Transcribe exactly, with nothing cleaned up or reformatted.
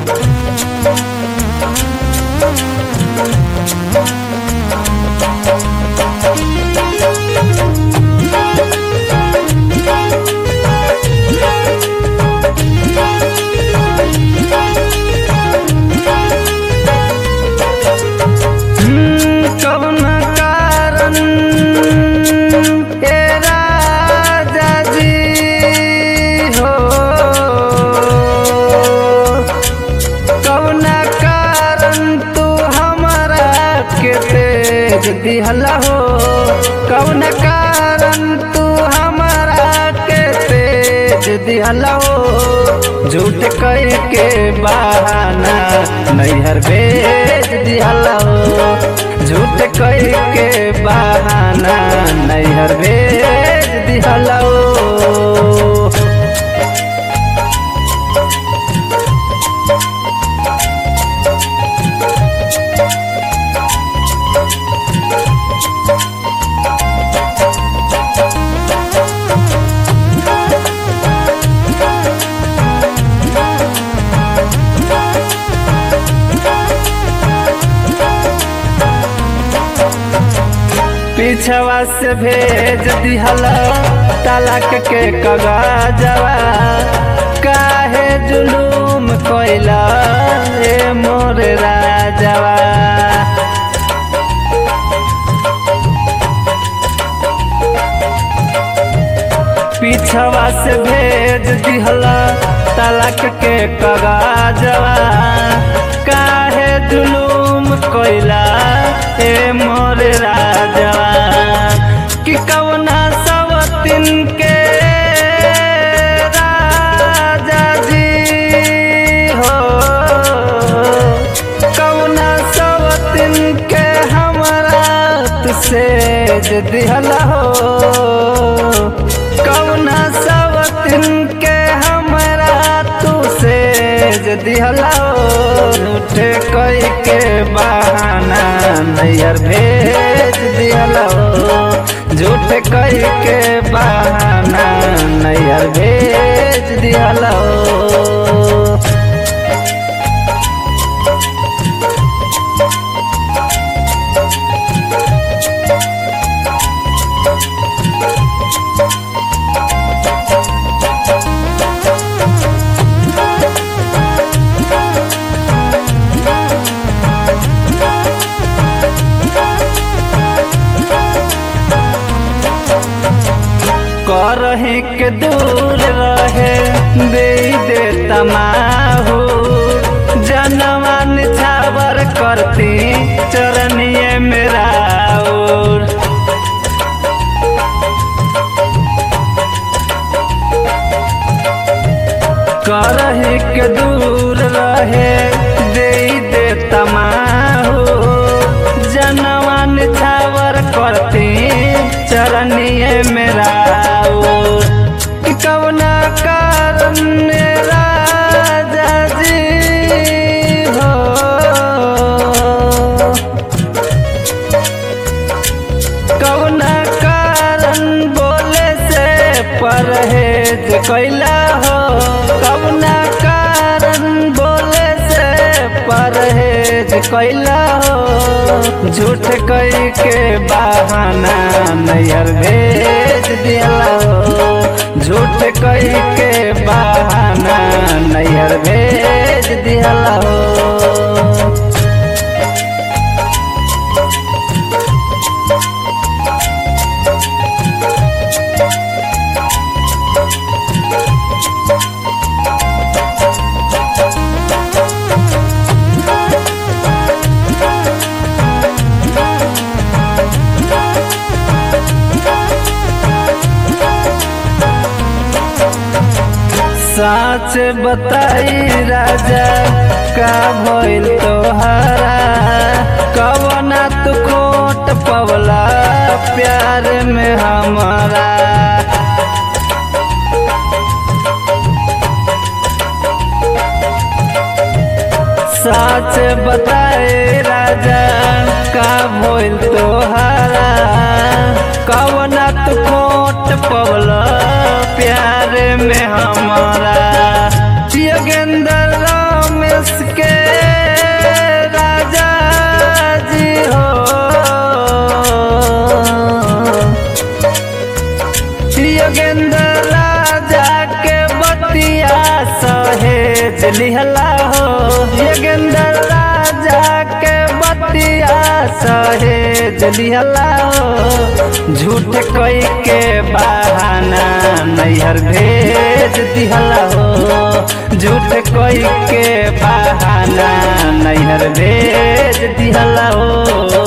दिहला हो कौन कारण तू हमारा के तेज दिहला हो। झूठ कह के बहाना नैहर भेज दिहला हो। झूठ कह के बहाना नैहर भेज दिहला हो। पीछवा से भेज दिहला तलाक के कागजवा। काहे जुलूम कोइला ए मोर राजवा। पीछवा से भेज दिहला तलाक के कागजवा। काहे जुलूम कोइला ए मोर राजवा। कि कवना सवतिन के राजा जी हो। कवना सवतिन के हमरा तुसेज दिहला हो। कवना सवतिन के हमरा तुसेज दिहला हो। झूठे कह के बहाना नैहर भेज दिहला हो। झूठ कह के बहाना नैहर भेज दिहला हो। करही के दूर रहे दे दे तमाहू। जनवान छावर करती चरनिए मेरा और। करही के दूर रहे दे दे तमाहू। जनवान छावर करती चरनिए मेरा और। कवना कारण राजा जी हो। कवना कारण बोले से परहेज कैला हो। कवना कारण बोले से परहेज कैला हो। झूठ कह के बहाना नैहर भेज दिहला हो। झूठ कह के बहाना नैहर भेज दिहला हो। साच बताई राजा का भइल तोहरा। कवना तू खोट पवला प्यार में हमारा। साच बताए राजा का भइल तोहरा। कवना तू खोट पवला प्यार में हमारा। योगेंद्र रमेश योगेंद्र राजा के बतिया सहेज लिहला हो योगेंद्र राजा के बतिया सहेज लिहला हो झूठ कोई के बहाना नैहर भेज दिहला हो झूठ कोई के बहाना नैहर भेज दिहला हो।